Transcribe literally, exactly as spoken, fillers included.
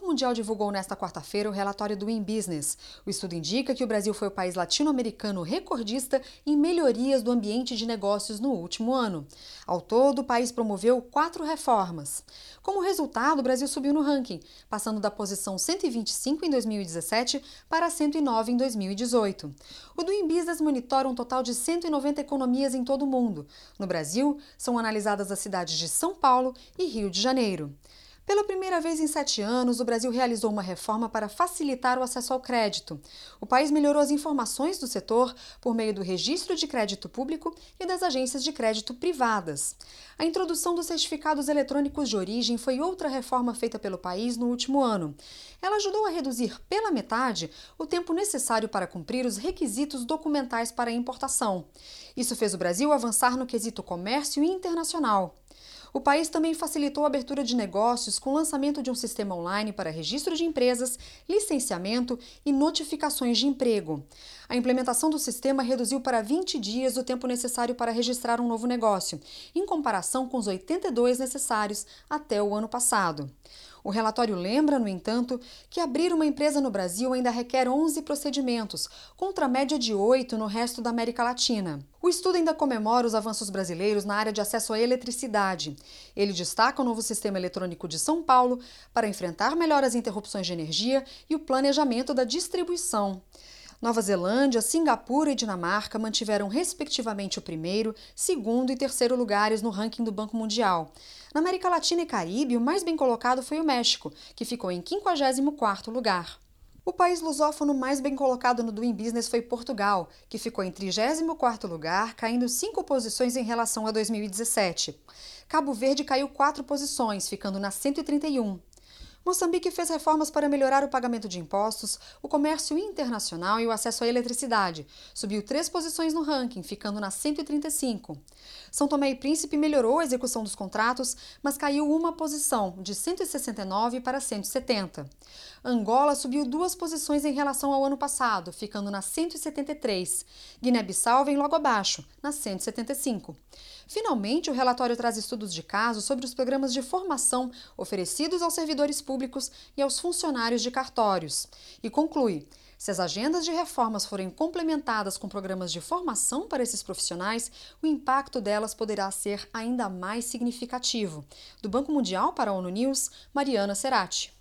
Banco Mundial divulgou nesta quarta-feira o relatório do Doing Business. O estudo indica que o Brasil foi o país latino-americano recordista em melhorias do ambiente de negócios no último ano. Ao todo, o país promoveu quatro reformas. Como resultado, o Brasil subiu no ranking, passando da posição cento e vinte e cinco em dois mil e dezessete para cento e nove em dois mil e dezoito. O Doing Business monitora um total de cento e noventa economias em todo o mundo. No Brasil, são analisadas as cidades de São Paulo e Rio de Janeiro. Pela primeira vez em sete anos, o Brasil realizou uma reforma para facilitar o acesso ao crédito. O país melhorou as informações do setor por meio do registro de crédito público e das agências de crédito privadas. A introdução dos certificados eletrônicos de origem foi outra reforma feita pelo país no último ano. Ela ajudou a reduzir pela metade o tempo necessário para cumprir os requisitos documentais para a importação. Isso fez o Brasil avançar no quesito comércio internacional. O país também facilitou a abertura de negócios com o lançamento de um sistema online para registro de empresas, licenciamento e notificações de emprego. A implementação do sistema reduziu para vinte dias o tempo necessário para registrar um novo negócio, em comparação com os oitenta e dois necessários até o ano passado. O relatório lembra, no entanto, que abrir uma empresa no Brasil ainda requer onze procedimentos, contra a média de oito no resto da América Latina. O estudo ainda comemora os avanços brasileiros na área de acesso à eletricidade. Ele destaca o novo sistema eletrônico de São Paulo para enfrentar melhor as interrupções de energia e o planejamento da distribuição. Nova Zelândia, Singapura e Dinamarca mantiveram respectivamente o primeiro, segundo e terceiro lugares no ranking do Banco Mundial. Na América Latina e Caribe, o mais bem colocado foi o México, que ficou em quinquagésimo quarto lugar. O país lusófono mais bem colocado no Doing Business foi Portugal, que ficou em trigésimo quarto lugar, caindo cinco posições em relação a dois mil e dezessete. Cabo Verde caiu quatro posições, ficando na cento e trinta e um. Moçambique fez reformas para melhorar o pagamento de impostos, o comércio internacional e o acesso à eletricidade. Subiu três posições no ranking, ficando na cento e trinta e cinco. São Tomé e Príncipe melhorou a execução dos contratos, mas caiu uma posição, de cento e sessenta e nove para cento e setenta. Angola subiu duas posições em relação ao ano passado, ficando na cento e setenta e três. Guiné-Bissau vem logo abaixo, na cento e setenta e cinco. Finalmente, o relatório traz estudos de caso sobre os programas de formação oferecidos aos servidores públicos e aos funcionários de cartórios. E conclui: se as agendas de reformas forem complementadas com programas de formação para esses profissionais, o impacto delas poderá ser ainda mais significativo. Do Banco Mundial para a ONU News, Mariana Serati.